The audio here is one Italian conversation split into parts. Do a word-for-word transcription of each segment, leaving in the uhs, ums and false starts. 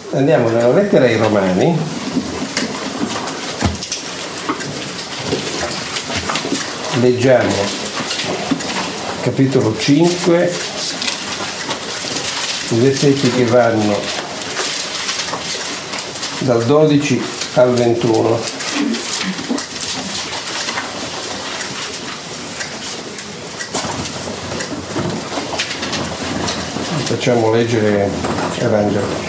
Andiamo nella lettera ai Romani, leggiamo capitolo cinque, i versetti che vanno dal dodici al ventuno. Facciamo leggere Arangelo.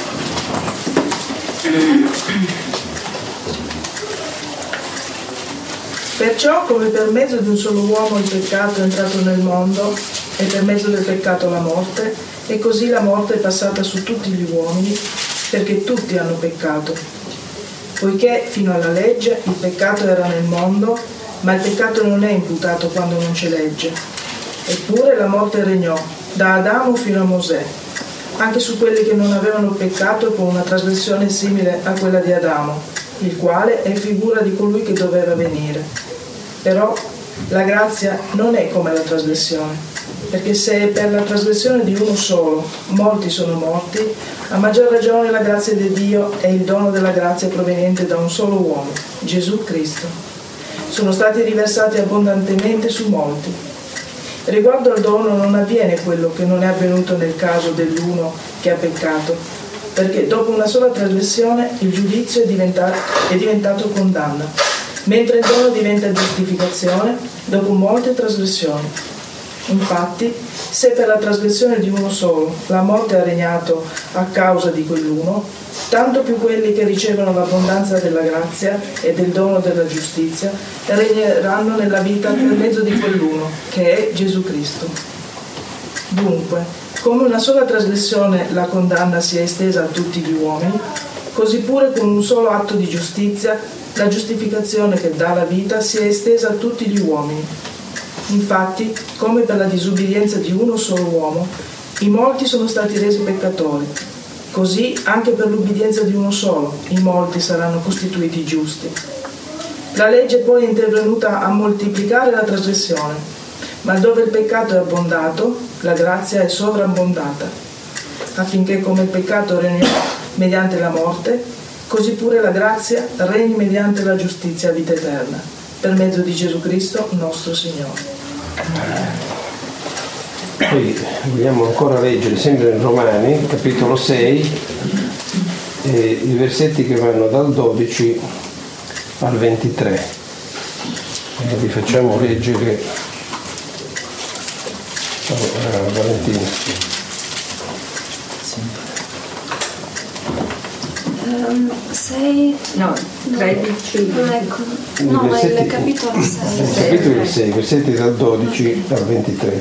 Perciò, come per mezzo di un solo uomo il peccato è entrato nel mondo, e per mezzo del peccato la morte, e così la morte è passata su tutti gli uomini, perché tutti hanno peccato. Poiché fino alla legge il peccato era nel mondo, ma il peccato non è imputato quando non c'è legge. Eppure la morte regnò, da Adamo fino a Mosè, anche su quelli che non avevano peccato, con una trasgressione simile a quella di Adamo, il quale è figura di colui che doveva venire. Però la grazia non è come la trasgressione, perché se per la trasgressione di uno solo molti sono morti, a maggior ragione la grazia di Dio e il dono della grazia proveniente da un solo uomo, Gesù Cristo, sono stati riversati abbondantemente su molti. Riguardo al dono non avviene quello che non è avvenuto nel caso dell'uno che ha peccato, perché dopo una sola trasgressione il giudizio è diventato, è diventato condanna, mentre il dono diventa giustificazione dopo molte trasgressioni. Infatti, se per la trasgressione di uno solo la morte ha regnato a causa di quell'uno, tanto più quelli che ricevono l'abbondanza della grazia e del dono della giustizia regneranno nella vita per mezzo di quell'uno, che è Gesù Cristo. Dunque, come una sola trasgressione la condanna si è estesa a tutti gli uomini, così pure con un solo atto di giustizia la giustificazione che dà la vita si è estesa a tutti gli uomini. Infatti, come per la disubbidienza di uno solo uomo, i molti sono stati resi peccatori, così anche per l'ubbidienza di uno solo, i molti saranno costituiti giusti. La legge poi è intervenuta a moltiplicare la trasgressione, ma dove il peccato è abbondato, la grazia è sovrabbondata, affinché come il peccato regnò mediante la morte, così pure la grazia regni mediante la giustizia a vita eterna, per mezzo di Gesù Cristo nostro Signore. Poi vogliamo ancora leggere sempre in Romani, capitolo sei, eh, i versetti che vanno dal dodici al ventitré. E vi facciamo leggere oh, Valentina. sei no, tredici no, ecco. No, ma il capitolo sei. Il capitolo sei, versetti dal dodici al ventitré.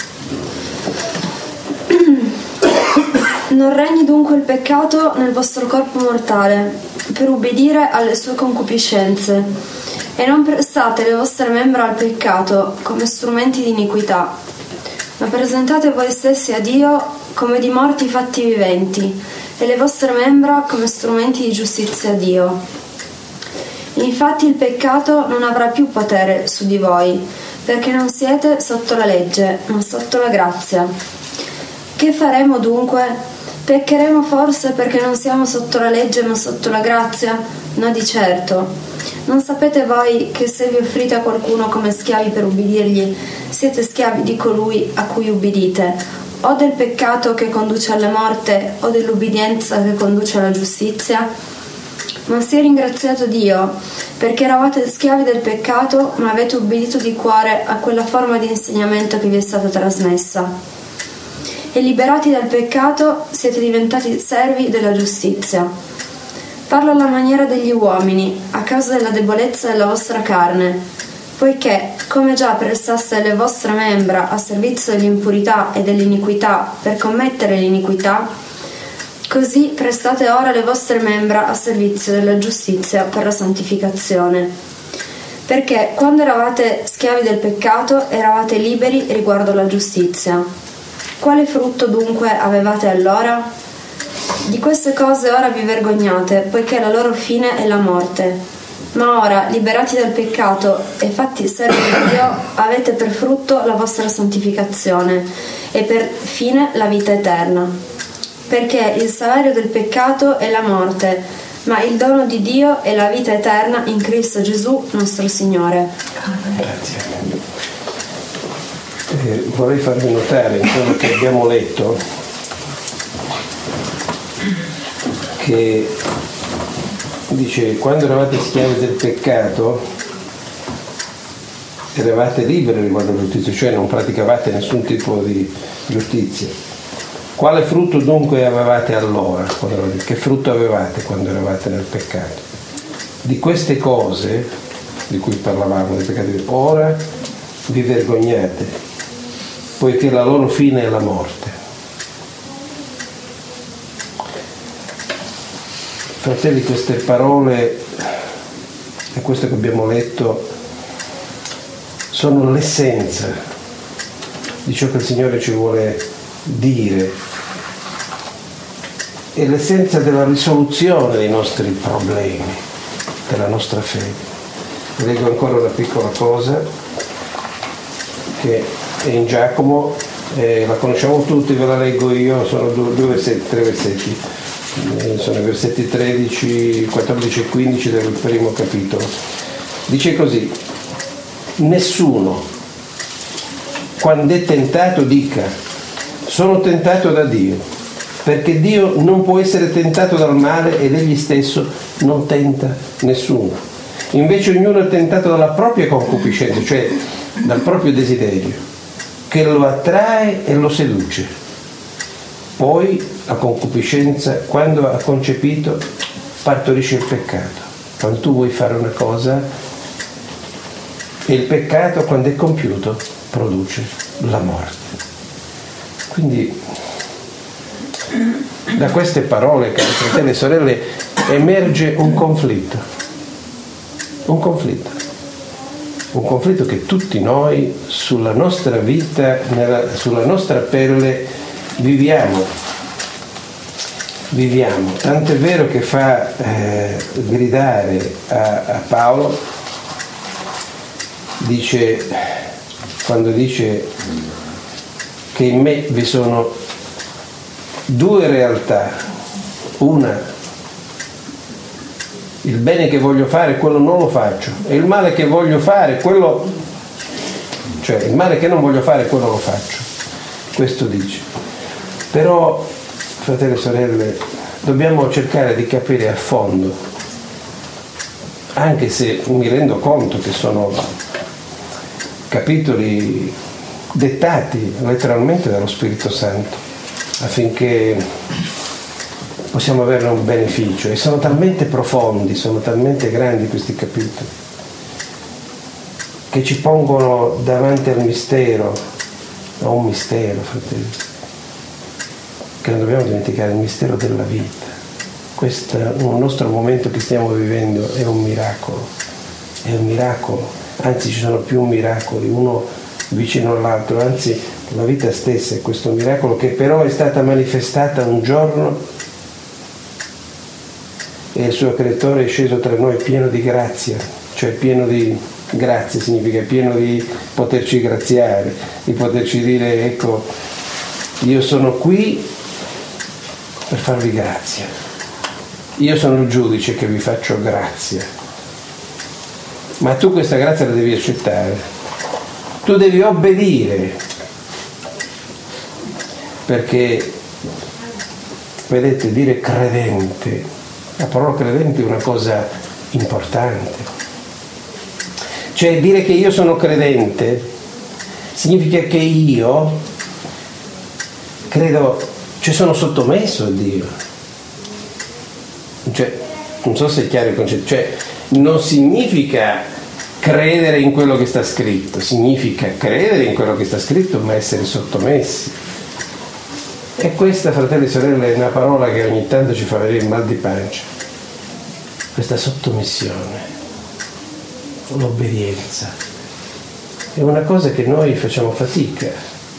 Non regni dunque il peccato nel vostro corpo mortale, per ubbidire alle sue concupiscenze, e non prestate le vostre membra al peccato come strumenti di iniquità, ma presentate voi stessi a Dio come di morti fatti viventi, e le vostre membra come strumenti di giustizia a Dio. Infatti il peccato non avrà più potere su di voi, perché non siete sotto la legge, ma sotto la grazia. Che faremo dunque? Peccheremo forse perché non siamo sotto la legge ma sotto la grazia? No, di certo. Non sapete voi che se vi offrite a qualcuno come schiavi per ubbidirgli, siete schiavi di colui a cui ubbidite, o del peccato che conduce alla morte, o dell'ubbidienza che conduce alla giustizia? Ma sia ringraziato Dio, perché eravate schiavi del peccato, ma avete ubbidito di cuore a quella forma di insegnamento che vi è stata trasmessa. E liberati dal peccato, siete diventati servi della giustizia. Parlo alla maniera degli uomini, a causa della debolezza della vostra carne, poiché, come già prestaste le vostre membra a servizio dell'impurità e dell'iniquità per commettere l'iniquità, così prestate ora le vostre membra a servizio della giustizia per la santificazione. Perché quando eravate schiavi del peccato, eravate liberi riguardo alla giustizia. Quale frutto dunque avevate allora? Di queste cose ora vi vergognate, poiché la loro fine è la morte. Ma ora, liberati dal peccato e fatti servi di Dio, avete per frutto la vostra santificazione e per fine la vita eterna. perché il salario del peccato è la morte, ma il dono di Dio è la vita eterna in Cristo Gesù nostro Signore. Grazie. Eh, vorrei farvi notare in quello che abbiamo letto che dice: quando eravate schiavi del peccato eravate liberi riguardo alla giustizia, cioè non praticavate nessun tipo di giustizia. Quale frutto dunque avevate allora? Che frutto avevate quando eravate nel peccato? Di queste cose di cui parlavamo, dei peccati, ora vi vergognate, poiché la loro fine è la morte. Fratelli, queste parole e questo che abbiamo letto sono l'essenza di ciò che il Signore ci vuole dire, è l'essenza della risoluzione dei nostri problemi, della nostra fede. Leggo ancora una piccola cosa che è in Giacomo, eh, la conosciamo tutti, ve la leggo io, sono due, due versetti, tre versetti, eh, sono i versetti tredici, quattordici e quindici del primo capitolo. Dice così: nessuno, quando è tentato, dica: sono tentato da Dio, perché Dio non può essere tentato dal male ed egli stesso non tenta nessuno. Invece ognuno è tentato dalla propria concupiscenza, cioè dal proprio desiderio, che lo attrae e lo seduce. Poi la concupiscenza, quando ha concepito, partorisce il peccato. Quando tu vuoi fare una cosa, e il peccato, quando è compiuto, produce la morte. Quindi da queste parole, cari fratelli e sorelle, emerge un conflitto. Un conflitto. Un conflitto che tutti noi sulla nostra vita, nella, sulla nostra pelle viviamo. Viviamo. Tant'è vero che fa eh, gridare a, a Paolo, dice, quando dice che in me vi sono due realtà, una, il bene che voglio fare, quello non lo faccio, e il male che voglio fare, quello, cioè il male che non voglio fare, quello lo faccio. Questo dice. Però, fratelli e sorelle, dobbiamo cercare di capire a fondo, anche se mi rendo conto che sono capitoli dettati letteralmente dallo Spirito Santo, affinché possiamo averne un beneficio, e sono talmente profondi, sono talmente grandi questi capitoli, che ci pongono davanti al mistero, a un mistero, fratelli, che non dobbiamo dimenticare, il mistero della vita. Questo un nostro momento che stiamo vivendo è un miracolo, è un miracolo, anzi ci sono più miracoli, uno vicino all'altro, anzi la vita stessa è questo miracolo, che però è stata manifestata un giorno e il suo creatore è sceso tra noi pieno di grazia, cioè pieno di grazia significa pieno di poterci graziare, di poterci dire: ecco, io sono qui per farvi grazia, io sono il giudice che vi faccio grazia, ma tu questa grazia la devi accettare, tu devi obbedire, perché vedete, dire credente, la parola credente è una cosa importante. Cioè dire che io sono credente significa che io credo, cioè sono sottomesso a Dio. Cioè, non so se è chiaro il concetto, cioè non significa credere in quello che sta scritto, significa credere in quello che sta scritto ma essere sottomessi. E questa, fratelli e sorelle, è una parola che ogni tanto ci fa venire il mal di pancia. Questa sottomissione, l'obbedienza, è una cosa che noi facciamo fatica,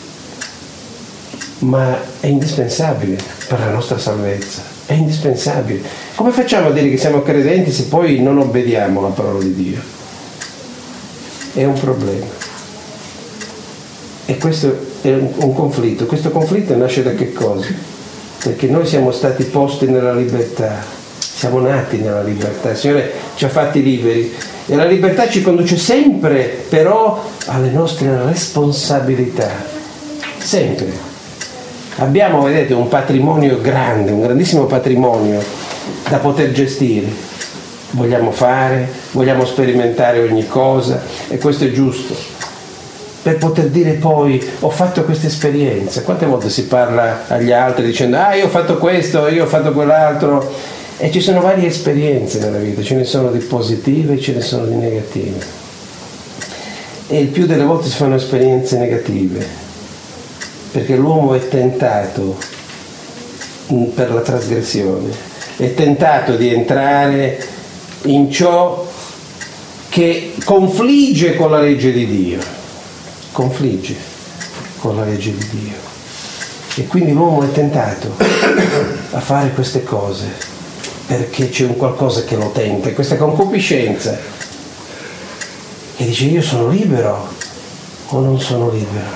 ma è indispensabile per la nostra salvezza, è indispensabile. Come facciamo a dire che siamo credenti se poi non obbediamo alla parola di Dio? È un problema. E questo è un conflitto. Questo conflitto nasce da che cosa? perché noi siamo stati posti nella libertà, siamo nati nella libertà, il Signore ci ha fatti liberi e la libertà ci conduce sempre però alle nostre responsabilità, sempre. Abbiamo, vedete, un patrimonio grande, un grandissimo patrimonio da poter gestire, vogliamo fare, vogliamo sperimentare ogni cosa e questo è giusto, per poter dire poi ho fatto questa esperienza. Quante volte si parla agli altri dicendo ah io ho fatto questo, io ho fatto quell'altro, e ci sono varie esperienze nella vita, ce ne sono di positive e ce ne sono di negative, e il più delle volte si fanno esperienze negative perché l'uomo è tentato per la trasgressione, è tentato di entrare in ciò che confligge con la legge di Dio, confligge con la legge di Dio, e quindi l'uomo è tentato a fare queste cose perché c'è un qualcosa che lo tenta, questa concupiscenza, e dice io sono libero o non sono libero,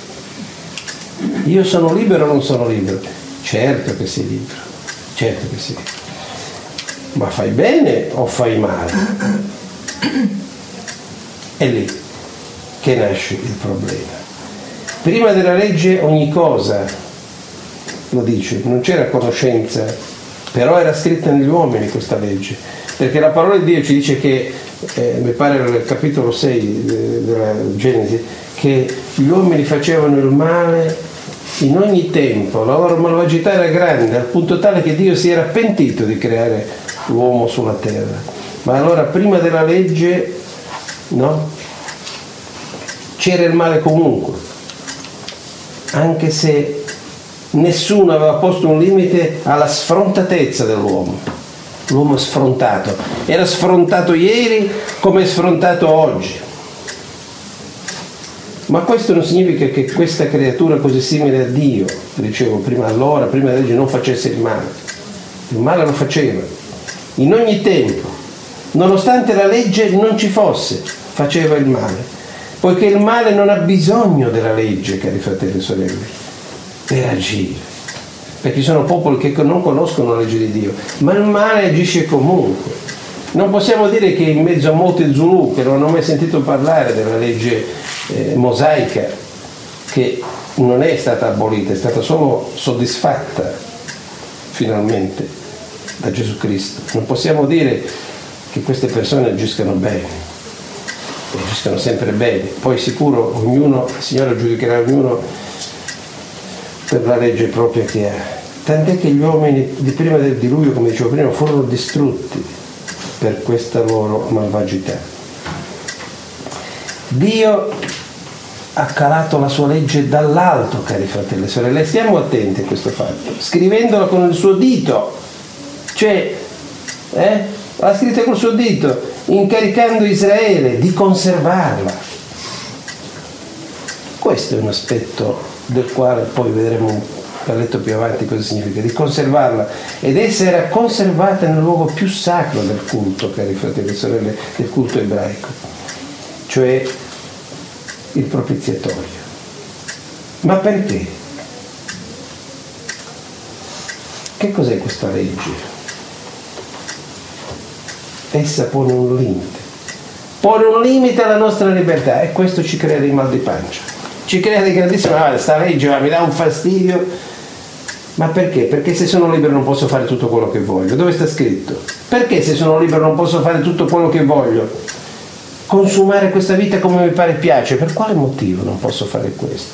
io sono libero o non sono libero. Certo che sei libero, certo che sei libero, ma fai bene o fai male? È lì che nasce il problema. Prima della legge ogni cosa, lo dice, non c'era conoscenza, però era scritta negli uomini questa legge, perché la parola di Dio ci dice che, eh, mi pare nel capitolo sei della Genesi, che gli uomini facevano il male in ogni tempo, la loro malvagità era grande, al punto tale che Dio si era pentito di creare l'uomo sulla terra. Ma allora prima della legge, no? C'era il male comunque, anche se nessuno aveva posto un limite alla sfrontatezza dell'uomo. L'uomo è sfrontato, era sfrontato ieri come è sfrontato oggi, ma questo non significa che questa creatura così simile a Dio, dicevo prima, allora prima della legge non facesse il male. Il male lo faceva in ogni tempo, nonostante la legge non ci fosse, faceva il male, poiché il male non ha bisogno della legge, cari fratelli e sorelle, per agire, perché ci sono popoli che non conoscono la legge di Dio, ma il male agisce comunque. Non possiamo dire che in mezzo a molti Zulu che non hanno mai sentito parlare della legge eh, mosaica, che non è stata abolita, è stata solo soddisfatta finalmente da Gesù Cristo, non possiamo dire che queste persone agiscano bene, agiscano sempre bene, poi sicuro ognuno, il Signore giudicherà ognuno per la legge propria che ha. Tant'è che gli uomini di prima del diluvio, come dicevo prima, furono distrutti per questa loro malvagità. Dio ha calato la sua legge dall'alto, cari fratelli e sorelle, stiamo attenti a questo fatto, scrivendola con il suo dito, cioè eh, l'ha scritta col suo dito, incaricando Israele di conservarla. Questo è un aspetto del quale poi vedremo un paletto più avanti cosa significa, di conservarla, ed essa era conservata nel luogo più sacro del culto, cari fratelli e sorelle, del culto ebraico, cioè il propiziatorio. Ma perché? Che cos'è questa legge? Essa pone un limite, pone un limite alla nostra libertà, e questo ci crea dei mal di pancia. Ci crea dei grandissimi, ah, sta legge mi dà un fastidio. Ma perché? Perché se sono libero non posso fare tutto quello che voglio. Dove sta scritto? Perché se sono libero non posso fare tutto quello che voglio? Consumare questa vita come mi pare e piace. Per quale motivo non posso fare questo?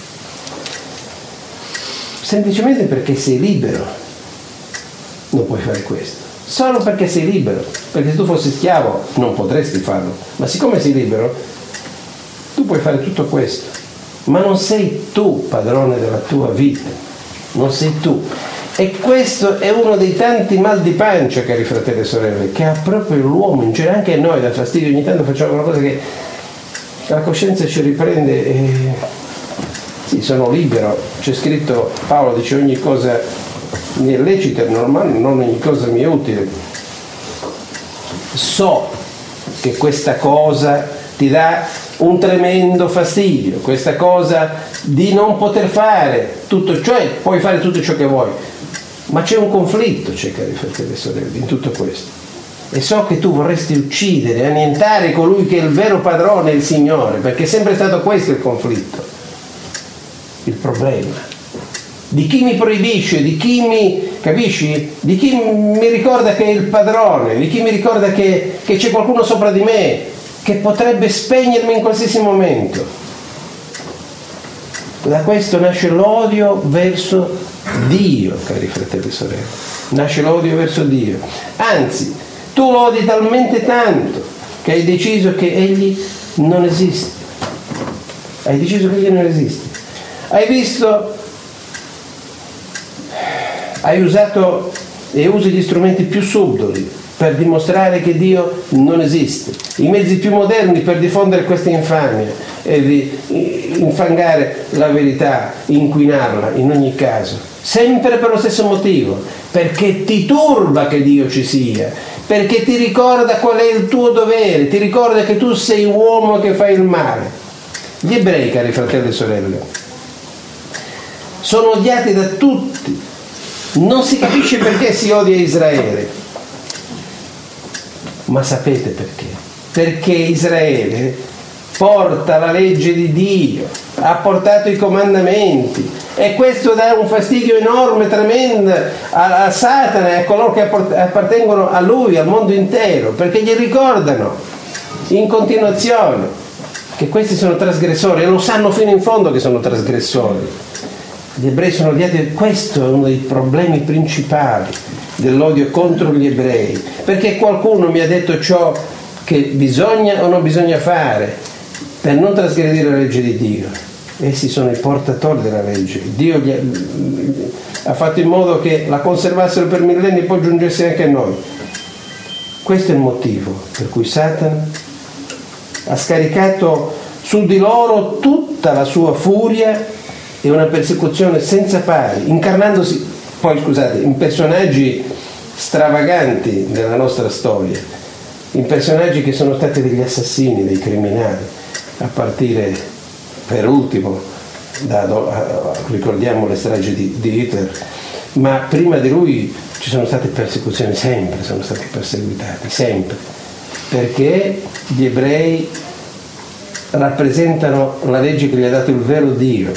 Semplicemente perché sei libero non puoi fare questo. Solo perché sei libero. Perché se tu fossi schiavo non potresti farlo. Ma siccome sei libero, tu puoi fare tutto questo. Ma non sei tu padrone della tua vita, non sei tu. E questo è uno dei tanti mal di pancia, cari fratelli e sorelle, che ha proprio l'uomo in genere, anche a noi dà fastidio, ogni tanto facciamo qualcosa che la coscienza ci riprende e sì, sono libero, c'è scritto, Paolo dice ogni cosa mi è lecita, è normale, non ogni cosa mi è utile. So che questa cosa ti dà un tremendo fastidio, questa cosa di non poter fare tutto, cioè puoi fare tutto ciò che vuoi, Ma c'è un conflitto, c'è, cari fratelli e sorelle, in tutto questo. E so che tu vorresti uccidere, annientare colui che è il vero padrone, il Signore, perché è sempre stato questo il conflitto, il problema. Di chi mi proibisce, di chi mi, capisci? Di chi mi ricorda che è il padrone, di chi mi ricorda che, che c'è qualcuno sopra di me, che potrebbe spegnermi in qualsiasi momento. Da questo nasce l'odio verso Dio, cari fratelli e sorelle. Nasce l'odio verso Dio. Anzi, tu lo odi talmente tanto che hai deciso che Egli non esiste. Hai deciso che Egli non esiste. Hai visto, hai usato e usi gli strumenti più subdoli per dimostrare che Dio non esiste, i mezzi più moderni per diffondere questa infamia e di infangare la verità, inquinarla in ogni caso, sempre per lo stesso motivo, perché ti turba che Dio ci sia, perché ti ricorda qual è il tuo dovere, ti ricorda che tu sei uomo che fa il male. Gli ebrei, cari fratelli e sorelle, sono odiati da tutti, non si capisce perché si odia Israele. Ma sapete perché? Perché Israele porta la legge di Dio, ha portato i comandamenti, e questo dà un fastidio enorme, tremendo a, a Satana e a coloro che appartengono a lui, al mondo intero, perché gli ricordano in continuazione che questi sono trasgressori e lo sanno fino in fondo che sono trasgressori. Gli ebrei sono odiati, questo è uno dei problemi principali dell'odio contro gli ebrei, perché qualcuno mi ha detto ciò che bisogna o non bisogna fare per non trasgredire la legge di Dio. Essi sono i portatori della legge. Dio gli ha, ha fatto in modo che la conservassero per millenni e poi giungesse anche a noi. Questo è il motivo per cui Satana ha scaricato su di loro tutta la sua furia e una persecuzione senza pari, incarnandosi poi, scusate, in personaggi stravaganti della nostra storia, in personaggi che sono stati degli assassini, dei criminali, a partire per ultimo da, ricordiamo le stragi di, di Hitler, ma prima di lui ci sono state persecuzioni, sempre sono stati perseguitati, sempre, perché gli ebrei rappresentano la legge che gli ha dato il vero Dio,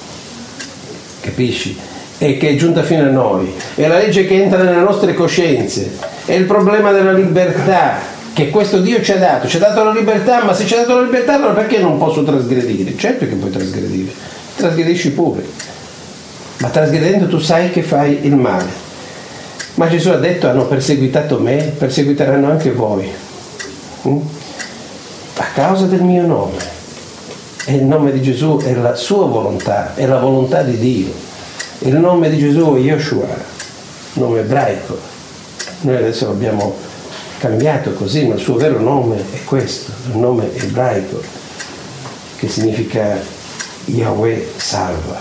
capisci? E che è giunta fino a noi, è la legge che entra nelle nostre coscienze, è il problema della libertà che questo Dio ci ha dato, ci ha dato la libertà, ma se ci ha dato la libertà allora perché non posso trasgredire? Certo che puoi trasgredire, trasgredisci pure, ma trasgredendo tu sai che fai il male. Ma Gesù ha detto: hanno perseguitato me, perseguiteranno anche voi, mm? a causa del mio nome. E il nome di Gesù è la sua volontà, è la volontà di Dio. Il nome di Gesù è Yoshua, nome ebraico. Noi adesso l'abbiamo cambiato così, ma il suo vero nome è questo, il nome ebraico, che significa Yahweh salva.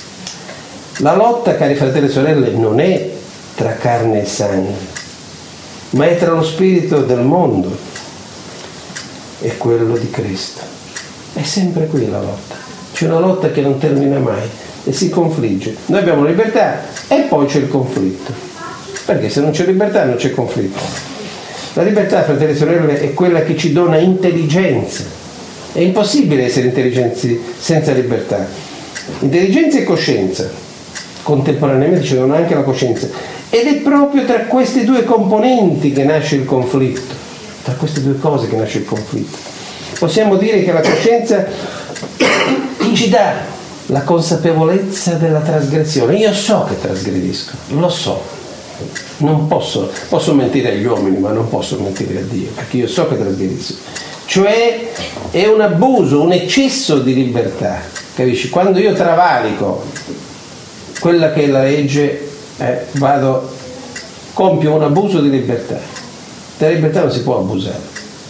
La lotta, cari fratelli e sorelle, non è tra carne e sangue, ma è tra lo spirito del mondo e quello di Cristo. È sempre qui la lotta. C'è una lotta che non termina mai e si confligge. Noi abbiamo libertà e poi c'è il conflitto, perché se non c'è libertà non c'è conflitto. La libertà, fratelli e sorelle, è quella che ci dona intelligenza. È impossibile essere intelligenti senza libertà. Intelligenza e coscienza contemporaneamente ci donano anche la coscienza, ed è proprio tra queste due componenti che nasce il conflitto, tra queste due cose che nasce il conflitto. Possiamo dire che la coscienza ci dà la consapevolezza della trasgressione. Io so che trasgredisco, lo so, non posso, posso mentire agli uomini, ma non posso mentire a Dio, perché io so che trasgredisco. Cioè è un abuso, un eccesso di libertà, capisci? Quando io travalico quella che è la legge, eh, vado, compio un abuso di libertà. Della libertà non si può abusare.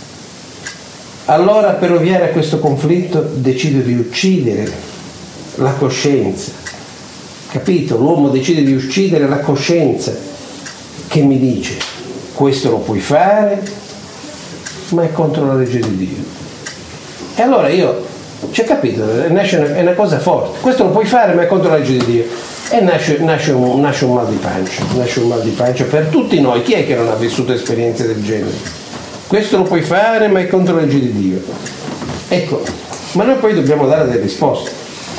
Allora, per ovviare a questo conflitto, decido di uccidere la coscienza. Capito? L'uomo decide di uccidere la coscienza che mi dice: questo lo puoi fare, ma è contro la legge di Dio. E allora io, c'è capito, è una cosa forte. Questo lo puoi fare, ma è contro la legge di Dio. e nasce, nasce, un, nasce un mal di pancia, nasce un mal di pancia per tutti noi. Chi è che non ha vissuto esperienze del genere? Questo lo puoi fare, ma è contro la legge di Dio. Ecco, ma noi poi dobbiamo dare delle risposte.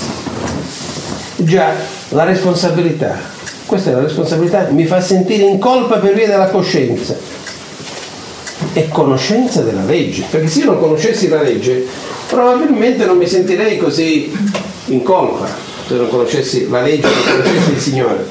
Già, la responsabilità, questa è la responsabilità, mi fa sentire in colpa per via della coscienza e conoscenza della legge, perché se io non conoscessi la legge probabilmente non mi sentirei così in colpa, se non conoscessi la legge, non conoscessi il Signore.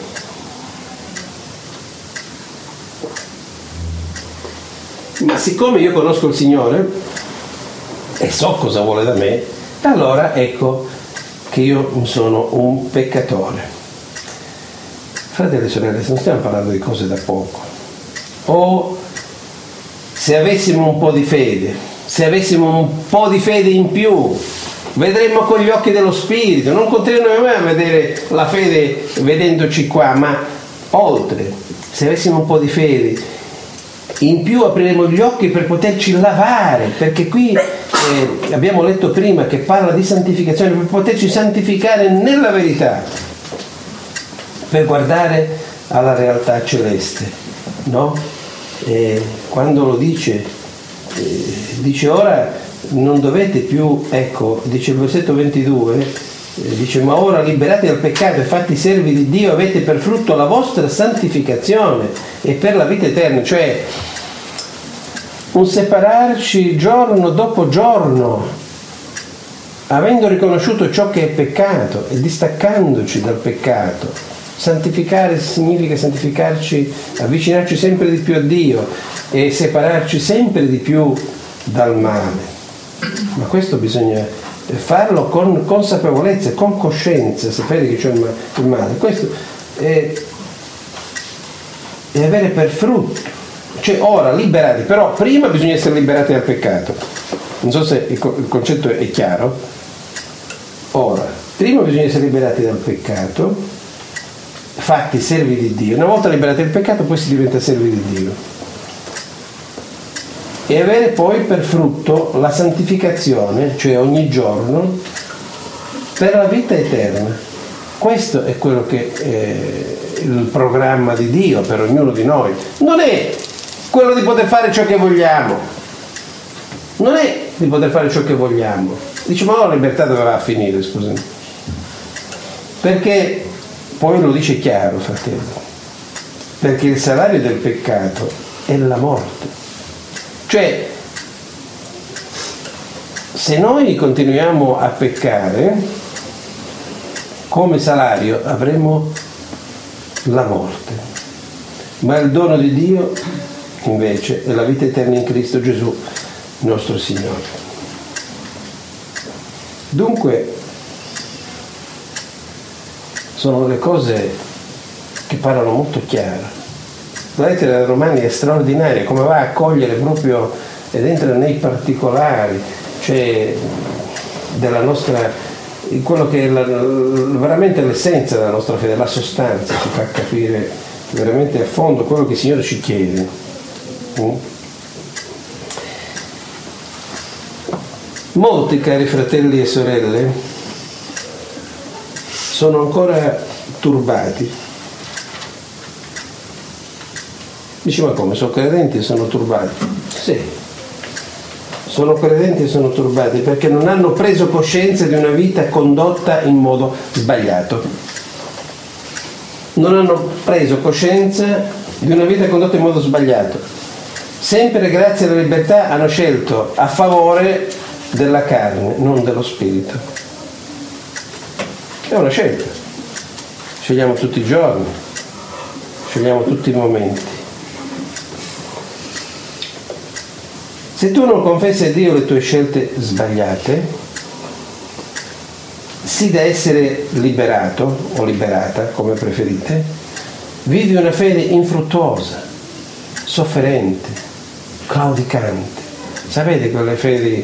Ma siccome io conosco il Signore e so cosa vuole da me, allora ecco che io sono un peccatore. Fratelli e sorelle, non stiamo parlando di cose da poco. O se avessimo un po' di fede, se avessimo un po' di fede in più, vedremmo con gli occhi dello Spirito, non continueremo mai a vedere la fede vedendoci qua, ma oltre. Se avessimo un po' di fede in più apriremo gli occhi per poterci lavare, perché qui eh, abbiamo letto prima che parla di santificazione, per poterci santificare nella verità, per guardare alla realtà celeste, no? E quando lo dice, eh, dice ora non dovete più, ecco, dice il versetto ventidue, eh, dice ma ora liberati dal peccato e fatti servi di Dio avete per frutto la vostra santificazione e per la vita eterna, cioè un separarci giorno dopo giorno, avendo riconosciuto ciò che è peccato e distaccandoci dal peccato. Santificare significa santificarci, avvicinarci sempre di più a Dio e separarci sempre di più dal male. Ma questo bisogna farlo con consapevolezza, con coscienza, sapere che c'è il male. Questo è, è avere per frutto. Cioè ora liberati, però prima bisogna essere liberati dal peccato. Non so se il concetto è chiaro. Ora, prima bisogna essere liberati dal peccato, fatti servi di Dio. Una volta liberati dal peccato poi si diventa servi di Dio. E avere poi per frutto la santificazione, cioè ogni giorno, per la vita eterna. Questo è quello che è il programma di Dio per ognuno di noi. Non è quello di poter fare ciò che vogliamo, non è di poter fare ciò che vogliamo. Dice ma la libertà dove va a finire, scusami? Perché poi lo dice chiaro, fratello, perché il salario del peccato è la morte. Cioè se noi continuiamo a peccare, come salario avremo la morte, ma il dono di Dio invece è la vita eterna in Cristo Gesù nostro Signore. Dunque sono le cose che parlano molto chiaro. La lettera dei Romani è straordinaria, come va a cogliere proprio ed entra nei particolari, cioè della nostra, quello che è la, veramente l'essenza della nostra fede, la sostanza, ci fa capire veramente a fondo quello che il Signore ci chiede. Molti, cari fratelli e sorelle, sono ancora turbati. Dici, ma come? Sono credenti e sono turbati? Sì, sono credenti e sono turbati perché non hanno preso coscienza di una vita condotta in modo sbagliato. Non hanno preso coscienza di una vita condotta in modo sbagliato. Sempre grazie alla libertà hanno scelto a favore della carne, non dello spirito. È una scelta. Scegliamo tutti i giorni, scegliamo tutti i momenti. Se tu non confessi a Dio le tue scelte sbagliate, sì da essere liberato o liberata, come preferite, vivi una fede infruttuosa, sofferente, claudicante. Sapete quelle fedi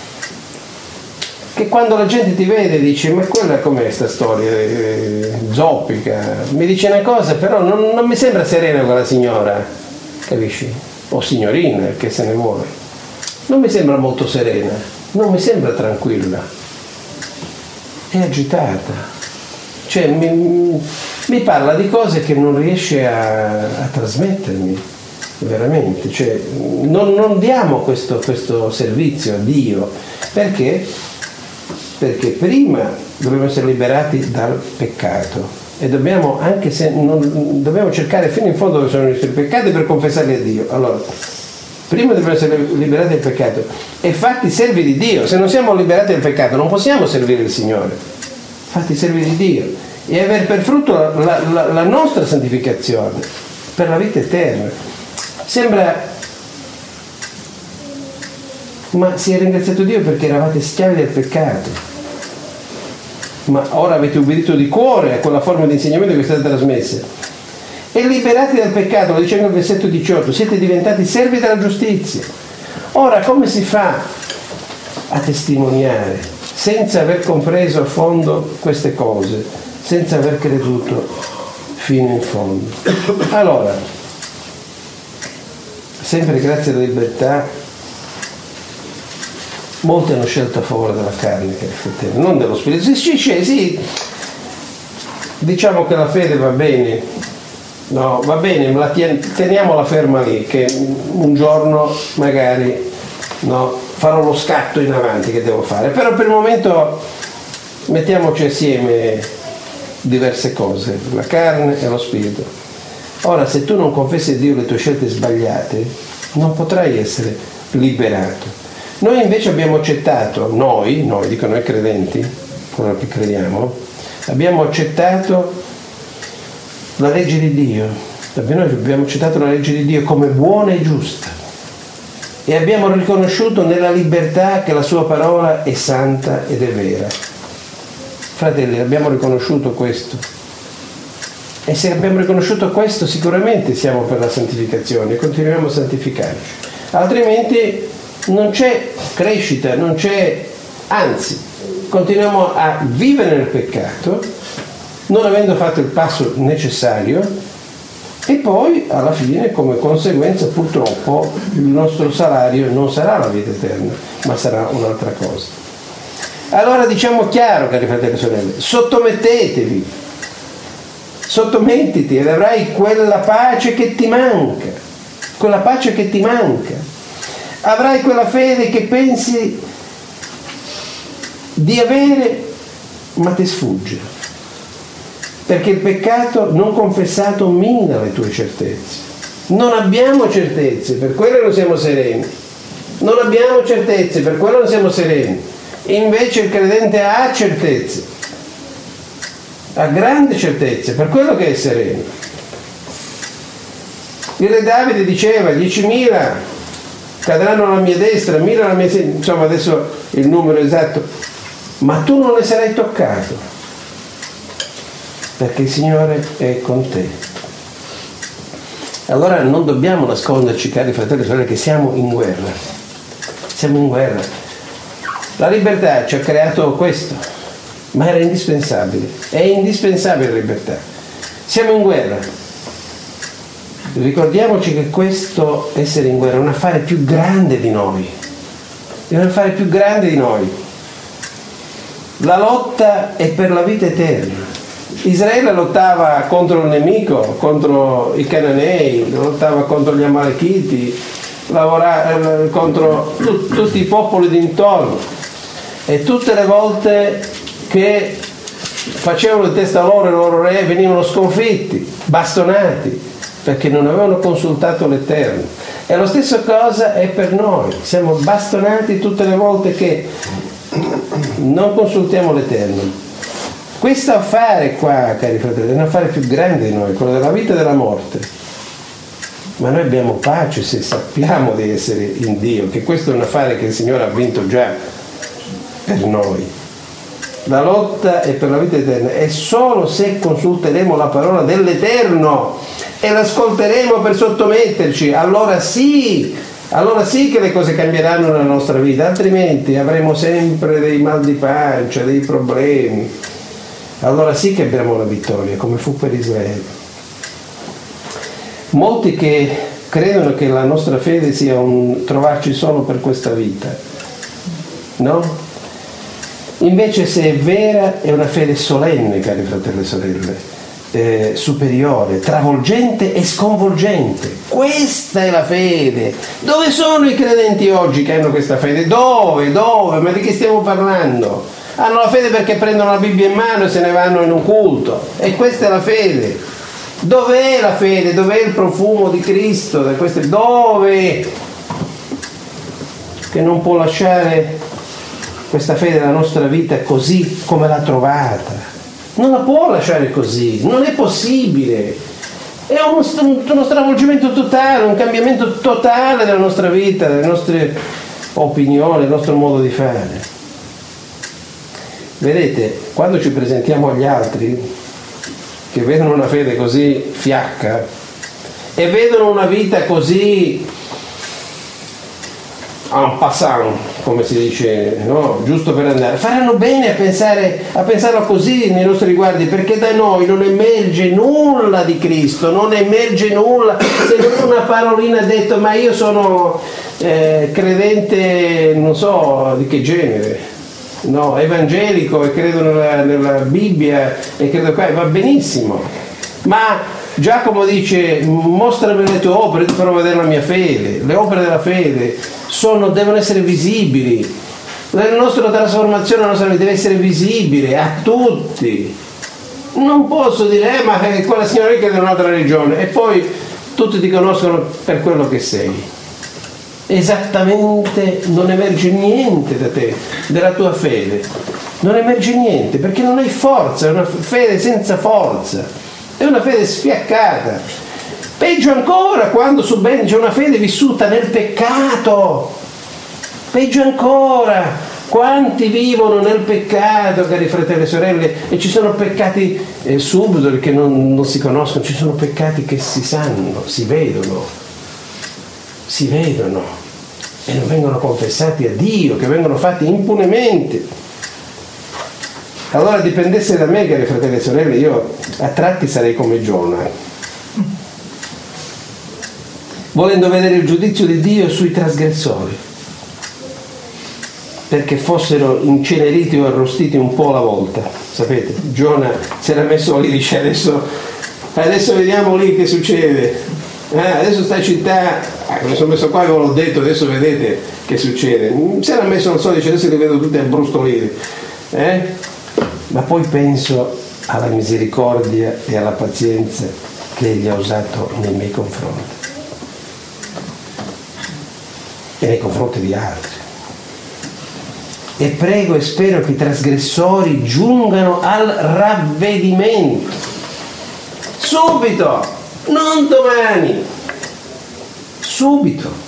che quando la gente ti vede dice ma quella com'è sta storia, eh, zoppica, mi dice una cosa però non, non mi sembra serena quella signora, capisci? O signorina, che se ne vuole, non mi sembra molto serena, non mi sembra tranquilla, è agitata, cioè mi, mi parla di cose che non riesce a, a trasmettermi, veramente. Cioè, non, non diamo questo, questo servizio a Dio, perché? Perché prima dobbiamo essere liberati dal peccato e dobbiamo, anche se non, dobbiamo cercare fino in fondo dove sono i nostri peccati per confessarli a Dio. Allora, prima dobbiamo essere liberati dal peccato e fatti servi di Dio. Se non siamo liberati dal peccato non possiamo servire il Signore. Fatti servi di Dio e avere per frutto la, la, la nostra santificazione per la vita eterna. Sembra, ma si è ringraziato Dio perché eravate schiavi del peccato, ma ora avete ubbidito di cuore a quella forma di insegnamento che è stata trasmessa e liberati dal peccato, lo dice nel versetto diciotto, siete diventati servi della giustizia. Ora come si fa a testimoniare senza aver compreso a fondo queste cose, senza aver creduto fino in fondo? Allora, sempre grazie alla libertà, molti hanno scelto a favore della carne, fratelli, non dello spirito. Sì, sì, sì, sì, diciamo che la fede va bene, no, va bene, la tien- teniamola ferma lì, che un giorno magari, no, farò lo scatto in avanti che devo fare, però per il momento mettiamoci assieme diverse cose, la carne e lo spirito. Ora, se tu non confessi a Dio le tue scelte sbagliate, non potrai essere liberato. Noi invece abbiamo accettato, noi, noi dico noi credenti, quello che crediamo, abbiamo accettato la legge di Dio, noi abbiamo accettato la legge di Dio come buona e giusta e abbiamo riconosciuto nella libertà che la sua parola è santa ed è vera. Fratelli, abbiamo riconosciuto questo e se abbiamo riconosciuto questo sicuramente siamo per la santificazione e continuiamo a santificarci, altrimenti non c'è crescita, non c'è, anzi, continuiamo a vivere nel peccato, non avendo fatto il passo necessario, e poi alla fine, come conseguenza, purtroppo, il nostro salario non sarà la vita eterna, ma sarà un'altra cosa. Allora diciamo chiaro, cari fratelli e sorelle, sottomettetevi, sottomettiti ed avrai quella pace che ti manca, quella pace che ti manca. Avrai quella fede che pensi di avere ma ti sfugge, perché il peccato non confessato mina le tue certezze. Non abbiamo certezze, per quello non siamo sereni. Non abbiamo certezze, per quello non siamo sereni. Invece il credente ha certezze, ha grandi certezze, per quello che è sereno. Il re Davide diceva diecimila cadranno alla mia destra, mille alla mia sinistra, insomma adesso il numero esatto, ma tu non ne sarai toccato, perché il Signore è con te. Allora non dobbiamo nasconderci, cari fratelli e sorelle, che siamo in guerra, siamo in guerra. La libertà ci ha creato questo, ma era indispensabile, è indispensabile la libertà. Siamo in guerra. Ricordiamoci che questo essere in guerra è un affare più grande di noi, è un affare più grande di noi. La lotta è per la vita eterna. Israele lottava contro il nemico, contro i cananei, lottava contro gli amalechiti, lavorava contro tu, tutti i popoli d'intorno, e tutte le volte che facevano di testa loro, i loro re venivano sconfitti, bastonati, perché non avevano consultato l'Eterno. E la stessa cosa è per noi, siamo bastonati tutte le volte che non consultiamo l'Eterno. Questo affare qua, cari fratelli, è un affare più grande di noi, quello della vita e della morte. Ma noi abbiamo pace se sappiamo di essere in Dio, che questo è un affare che il Signore ha vinto già per noi. La lotta è per la vita eterna, e solo se consulteremo la parola dell'Eterno e l'ascolteremo per sottometterci, allora sì, allora sì che le cose cambieranno nella nostra vita, altrimenti avremo sempre dei mal di pancia, dei problemi. Allora sì che avremo la vittoria, come fu per Israele. Molti che credono che la nostra fede sia un trovarci solo per questa vita, no? Invece, se è vera, è una fede solenne, cari fratelli e sorelle, eh, superiore, travolgente e sconvolgente. Questa è la fede. Dove sono i credenti oggi che hanno questa fede? Dove? Dove? Ma di che stiamo parlando? Hanno la fede perché prendono la Bibbia in mano e se ne vanno in un culto. E questa è la fede. Dov'è la fede? Dov'è il profumo di Cristo? Dove? Che non può lasciare questa fede la nostra vita così come l'ha trovata. Non la può lasciare così, non è possibile. È uno, uno stravolgimento totale, un cambiamento totale della nostra vita, delle nostre opinioni, del nostro modo di fare. Vedete, quando ci presentiamo agli altri che vedono una fede così fiacca e vedono una vita così en passant, come si dice, no? Giusto per andare, faranno bene a pensare a pensarlo così nei nostri riguardi, perché da noi non emerge nulla di Cristo, non emerge nulla, se non una parolina detto, ma io sono eh, credente, non so di che genere, no, evangelico e credo nella, nella Bibbia e credo qua, va benissimo, ma Giacomo dice: mostrami le tue opere, ti farò vedere la mia fede. Le opere della fede sono, devono essere visibili. La nostra trasformazione, la nostra vita deve essere visibile a tutti. Non posso dire, eh, ma quella signora che è di un'altra religione, e poi tutti ti conoscono per quello che sei. Esattamente, non emerge niente da te, della tua fede. Non emerge niente, perché non hai forza, è una fede senza forza. È una fede sfiaccata. Peggio ancora quando subentra una fede vissuta nel peccato. Peggio ancora, quanti vivono nel peccato, cari fratelli e sorelle, e ci sono peccati eh, subdoli che non, non si conoscono, ci sono peccati che si sanno, si vedono, si vedono e non vengono confessati a Dio, che vengono fatti impunemente. Allora dipendesse da me, cari fratelli e sorelle, io a tratti sarei come Giona, volendo vedere il giudizio di Dio sui trasgressori, perché fossero inceneriti o arrostiti un po' alla volta. Sapete, Giona si era messo lì, dice adesso, adesso vediamo lì che succede. Eh, adesso sta città, ah, mi sono messo qua e ve l'ho detto, adesso vedete che succede. Si era messo, non so, dice adesso li vedo tutti abbrustoliti. Eh? Ma poi penso alla misericordia e alla pazienza che egli ha usato nei miei confronti e nei confronti di altri. E prego e spero che i trasgressori giungano al ravvedimento subito, non domani, subito.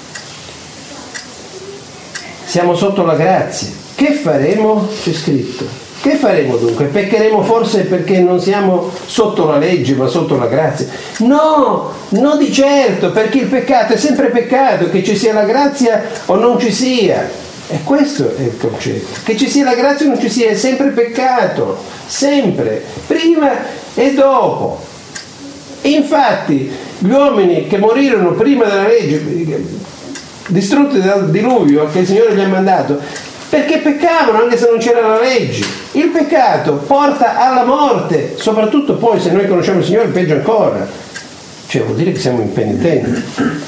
Siamo sotto la grazia. Che faremo? C'è scritto. Che faremo dunque? Peccheremo forse perché non siamo sotto la legge ma sotto la grazia? No, no di certo, perché il peccato è sempre peccato, che ci sia la grazia o non ci sia. E questo è il concetto. Che ci sia la grazia o non ci sia è sempre peccato, sempre, prima e dopo. E infatti gli uomini che morirono prima della legge, distrutti dal diluvio che il Signore gli ha mandato, perché peccavano anche se non c'era la legge. Il peccato porta alla morte, soprattutto poi se noi conosciamo il Signore peggio ancora, cioè vuol dire che siamo impenitenti.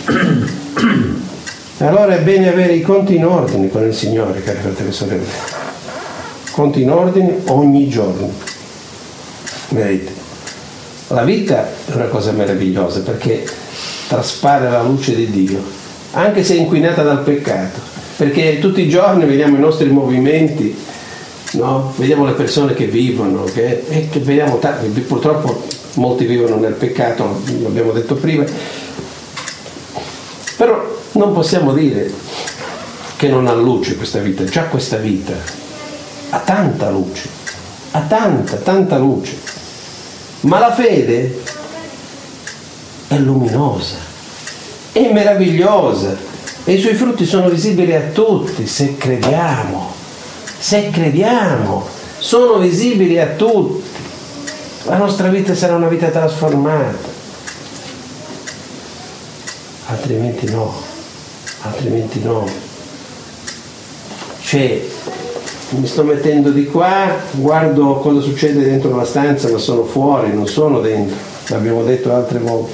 Allora è bene avere i conti in ordine con il Signore, cari fratelli e sorelle, conti in ordine ogni giorno. Vedete, la vita è una cosa meravigliosa perché traspare la luce di Dio, anche se è inquinata dal peccato. Perché tutti i giorni vediamo i nostri movimenti, no? Vediamo le persone che vivono, che, e che vediamo, purtroppo molti vivono nel peccato, l'abbiamo detto prima, però non possiamo dire che non ha luce questa vita, già questa vita ha tanta luce, ha tanta, tanta luce, ma la fede è luminosa, è meravigliosa. E i suoi frutti sono visibili a tutti se crediamo, se crediamo, sono visibili a tutti. La nostra vita sarà una vita trasformata, altrimenti no, altrimenti no. C'è mi sto mettendo di qua, guardo cosa succede dentro la stanza, ma sono fuori, non sono dentro. L'abbiamo detto altre volte.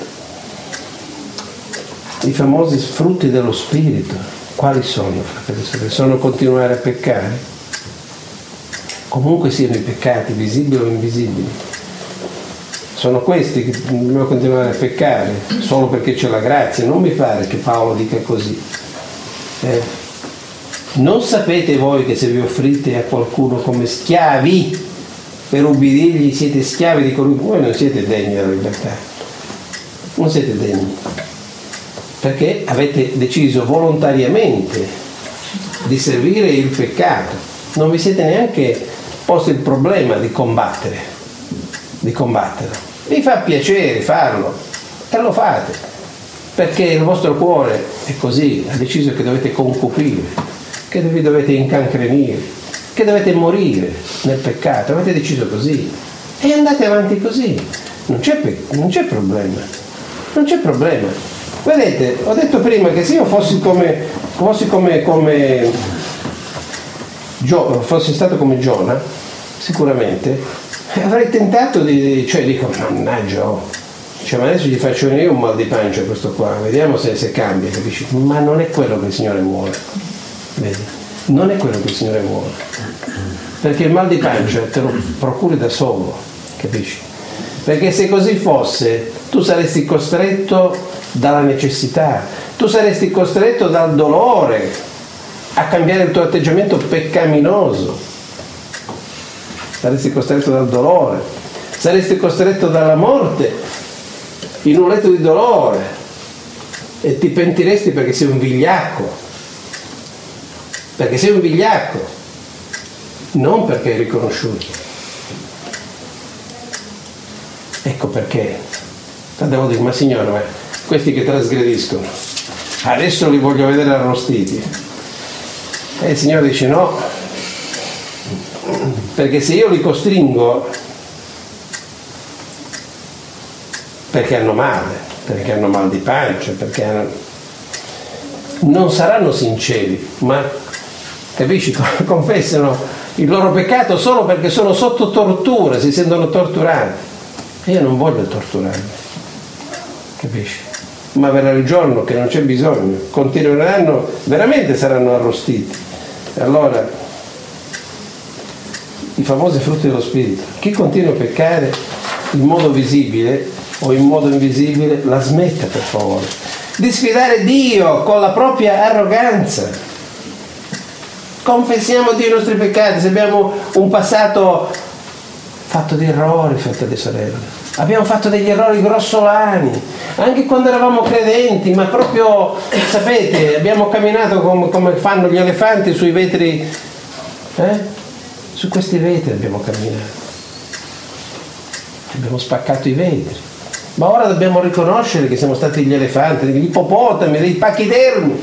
I famosi frutti dello spirito, quali sono, fratelli? Sono continuare a peccare? Comunque siano i peccati, visibili o invisibili. Sono questi che dobbiamo continuare a peccare solo perché c'è la grazia. Non mi pare che Paolo dica così. Eh? Non sapete voi che se vi offrite a qualcuno come schiavi per ubbidirgli siete schiavi di colui? Voi non siete degni della libertà. Non siete degni. Perché avete deciso volontariamente di servire il peccato. Non vi siete neanche posto il problema di combattere, di combatterlo. Vi fa piacere farlo e lo fate, perché il vostro cuore è così, ha deciso che dovete concupire, che vi dovete incancrenire, che dovete morire nel peccato, avete deciso così e andate avanti così. Non c'è, non c'è problema, non c'è problema. Vedete, ho detto prima che se io fossi come, fossi come, come Gio, fossi stato come Giona, sicuramente avrei tentato di, cioè dico, mannaggia, oh, cioè, ma adesso gli faccio io un mal di pancia a questo qua, vediamo se, se cambia, capisci? Ma non è quello che il Signore vuole, vedi? Non è quello che il Signore vuole, perché il mal di pancia te lo procuri da solo, capisci? Perché se così fosse, tu saresti costretto dalla necessità, tu saresti costretto dal dolore a cambiare il tuo atteggiamento peccaminoso, saresti costretto dal dolore, saresti costretto dalla morte in un letto di dolore e ti pentiresti perché sei un vigliacco, perché sei un vigliacco, non perché hai riconosciuto. Ecco perché devo dire, ma Signore, ma questi che trasgrediscono adesso li voglio vedere arrostiti, e il Signore dice no, perché se io li costringo perché hanno male, perché hanno mal di pancia, perché hanno... non saranno sinceri, ma capisci, confessano il loro peccato solo perché sono sotto tortura, si sentono torturati. E io non voglio torturarli, capisci? Ma verrà il giorno che non c'è bisogno, continueranno, veramente saranno arrostiti. E allora, i famosi frutti dello Spirito, chi continua a peccare in modo visibile o in modo invisibile, la smetta per favore di sfidare Dio con la propria arroganza. Confessiamo a Dio i nostri peccati, se abbiamo un passato fatto di errori, fratelli e sorelle. Abbiamo fatto degli errori grossolani, anche quando eravamo credenti, ma proprio, sapete, abbiamo camminato come, come fanno gli elefanti sui vetri, eh? Su questi vetri abbiamo camminato. Abbiamo spaccato i vetri. Ma ora dobbiamo riconoscere che siamo stati gli elefanti, gli ippopotami, dei pachidermi,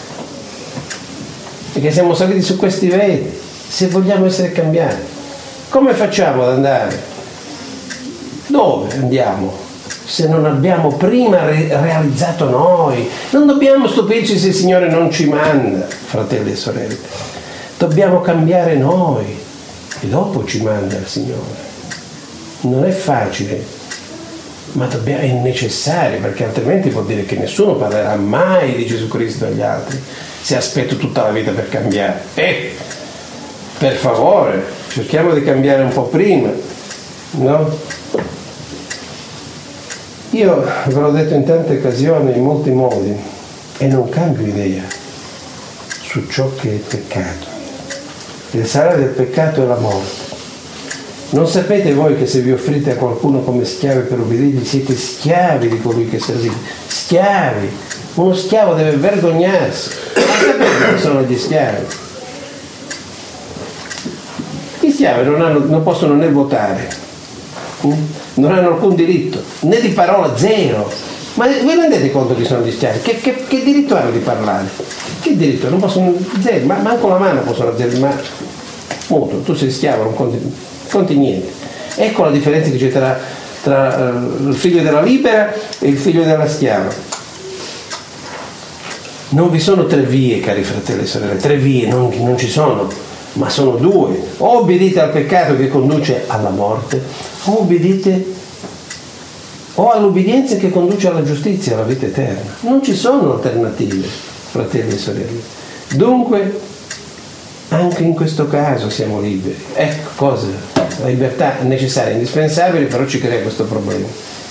e che siamo saliti su questi vetri, se vogliamo essere cambiati. Come facciamo ad andare? Dove andiamo? Se non abbiamo prima re- realizzato noi. Non dobbiamo stupirci se il Signore non ci manda, fratelli e sorelle. Dobbiamo cambiare noi e dopo ci manda il Signore. Non è facile, ma dobbiamo, è necessario, perché altrimenti vuol dire che nessuno parlerà mai di Gesù Cristo agli altri se aspetto tutta la vita per cambiare. Eh, per favore, cerchiamo di cambiare un po' prima, no? Io ve l'ho detto in tante occasioni, in molti modi, e non cambio idea su ciò che è peccato. Il salario del peccato è la morte. Non sapete voi che se vi offrite a qualcuno come schiavi per ubbidirgli siete schiavi di colui che servite? Schiavi! Uno schiavo deve vergognarsi. Ma sapete che sono gli schiavi? Gli schiavi non, hanno, non possono né votare, non hanno alcun diritto, né di parola, zero. Ma vi rendete conto chi sono gli schiavi? Che, che, che diritto hanno di parlare? Che diritto? Non possono, zero, ma manco la mano possono alzare, ma muto, tu sei schiavo, non conti, conti niente. Ecco la differenza che c'è tra, tra uh, il figlio della libera e il figlio della schiava. Non vi sono tre vie, cari fratelli e sorelle, tre vie, non, non ci sono. ma sono due: o obbedite al peccato che conduce alla morte, o obbedite o all'obbedienza che conduce alla giustizia, alla vita eterna. Non ci sono alternative, fratelli e sorelle. Dunque anche in questo caso siamo liberi. Ecco cosa, la libertà necessaria, indispensabile, però ci crea questo problema.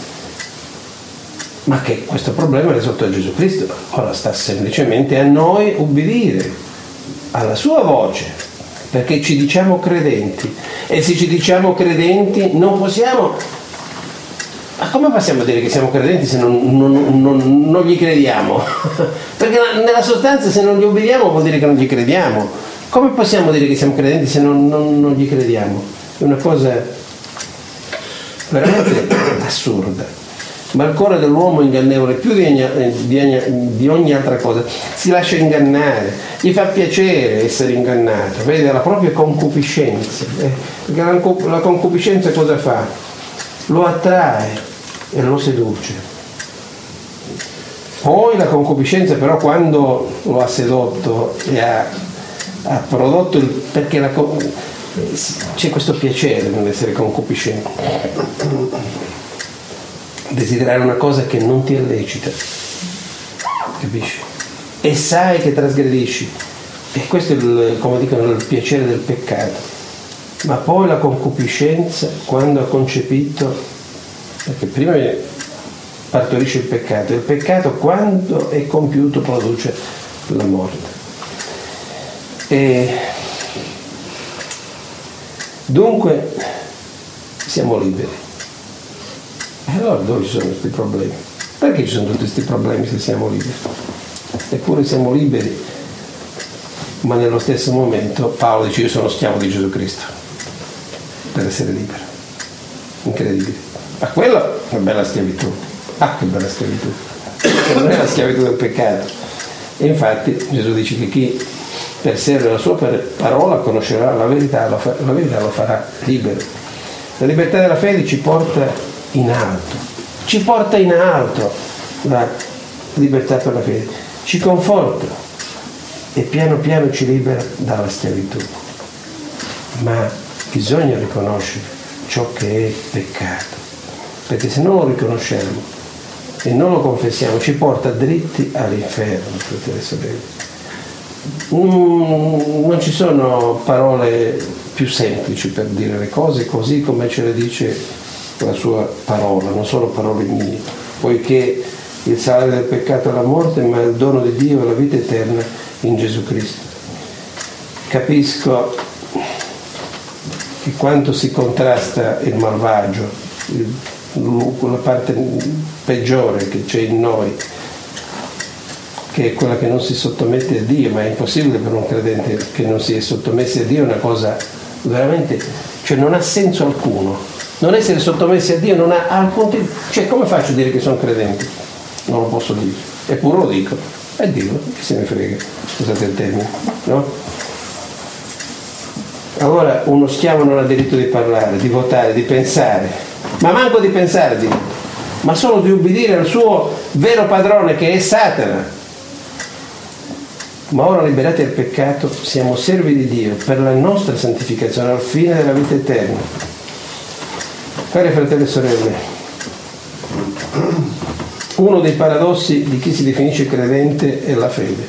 Ma che questo problema è risolto da Gesù Cristo. Ora sta semplicemente a noi ubbidire alla sua voce, perché ci diciamo credenti, e se ci diciamo credenti non possiamo. Ma come possiamo dire che siamo credenti se non, non, non, non gli crediamo? Perché nella sostanza, se non gli obbediamo vuol dire che non gli crediamo. Come possiamo dire che siamo credenti se non, non, non gli crediamo? È una cosa veramente assurda. Ma il cuore dell'uomo è ingannevole più di ogni, di, ogni, di ogni altra cosa. Si lascia ingannare, gli fa piacere essere ingannato, vede la propria concupiscenza. Eh, perché la, la concupiscenza cosa fa? Lo attrae e lo seduce. Poi la concupiscenza però, quando lo ha sedotto e ha, ha prodotto il, perché la, c'è questo piacere nell'essere concupiscente, desiderare una cosa che non ti è lecita, capisci? E sai che trasgredisci, e questo è il, come dicono, il piacere del peccato. Ma poi la concupiscenza, quando ha concepito, perché prima partorisce il peccato, il peccato quando è compiuto produce la morte. E dunque siamo liberi. E allora dove ci sono questi problemi? Perché ci sono tutti questi problemi se siamo liberi? Eppure siamo liberi, ma nello stesso momento Paolo dice: io sono schiavo di Gesù Cristo per essere libero. Incredibile. Ma quella è una bella schiavitù. Ah, che bella schiavitù. Non è la schiavitù del peccato. E infatti Gesù dice che chi persegue la sua parola conoscerà la verità, la verità lo farà libero. La libertà della fede ci porta in alto, ci porta in alto la libertà per la fede, ci conforta e piano piano ci libera dalla schiavitù. Ma bisogna riconoscere ciò che è peccato, perché se non lo riconosciamo e non lo confessiamo ci porta dritti all'inferno, fratelli e sorelle. Non ci sono parole più semplici per dire le cose così come ce le dice la sua parola, non sono parole mie, poiché il salario del peccato è la morte, ma il dono di Dio è la vita eterna in Gesù Cristo. Capisco che quanto si contrasta il malvagio, il, la parte peggiore che c'è in noi, che è quella che non si sottomette a Dio, ma è impossibile per un credente che non si è sottomessi a Dio, è una cosa veramente, cioè non ha senso alcuno. Non essere sottomessi a Dio non ha alcun tipo, cioè come faccio a dire che sono credente? Non lo posso dire, eppure lo dico, e dillo, chi se ne frega, scusate il termine, no? Allora uno schiavo non ha diritto di parlare, di votare, di pensare, ma manco di pensare, dico, ma solo di ubbidire al suo vero padrone che è Satana. Ma ora liberati dal peccato siamo servi di Dio per la nostra santificazione al fine della vita eterna. Cari fratelli e sorelle, uno dei paradossi di chi si definisce credente è la fede.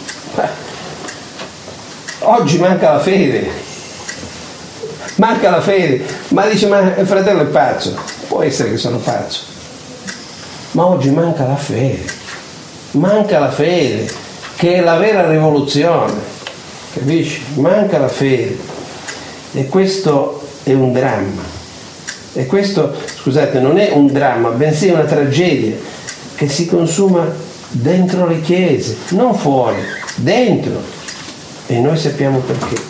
Oggi manca la fede, manca la fede, ma dice: ma il fratello è pazzo. Può essere che sono pazzo, ma oggi manca la fede, manca la fede, che è la vera rivoluzione, capisci? Manca la fede, e questo è un dramma. E questo, scusate, non è un dramma, bensì una tragedia che si consuma dentro le chiese, non fuori, dentro. E noi sappiamo perché.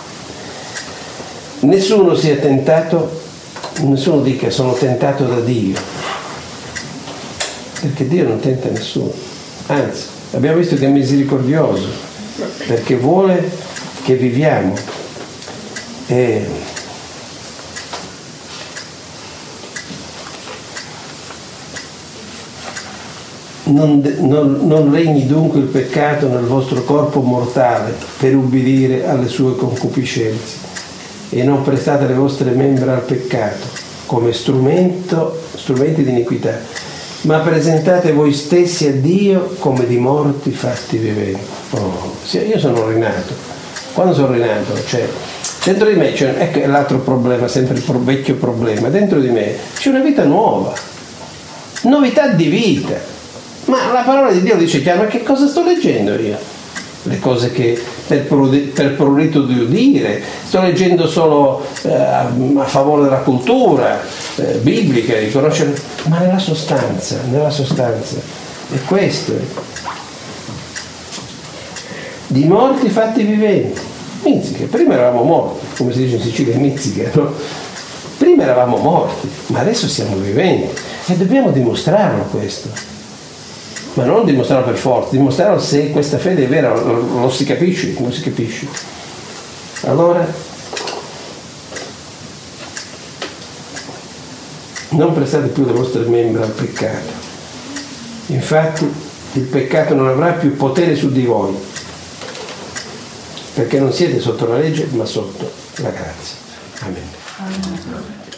Nessuno sia tentato, nessuno dica sono tentato da Dio, perché Dio non tenta nessuno, anzi, abbiamo visto che è misericordioso, perché vuole che viviamo. E Non, non, non regni dunque il peccato nel vostro corpo mortale per ubbidire alle sue concupiscenze, e non prestate le vostre membra al peccato come strumento, strumenti di iniquità, ma presentate voi stessi a Dio come di morti fatti viventi. Oh, io sono rinato. Quando sono rinato, cioè, dentro di me c'è, ecco l'altro problema, sempre il vecchio problema, dentro di me c'è una vita nuova, novità di vita. Ma la parola di Dio dice chiaro, ma che cosa sto leggendo io? Le cose che per, per prurito di udire, sto leggendo solo eh, a favore della cultura eh, biblica, di conoscere, ma nella sostanza, nella sostanza, è questo. Di morti fatti viventi. Mizziche, prima eravamo morti, come si dice in Sicilia, mizziche, no? Prima eravamo morti, ma adesso siamo viventi e dobbiamo dimostrarlo questo. Ma non dimostrarlo per forza, dimostrarlo se questa fede è vera, lo, lo si capisce, come si capisce. Allora, non prestate più le vostre membra al peccato. Infatti, il peccato non avrà più potere su di voi, perché non siete sotto la legge, ma sotto la grazia. Amen. Amen.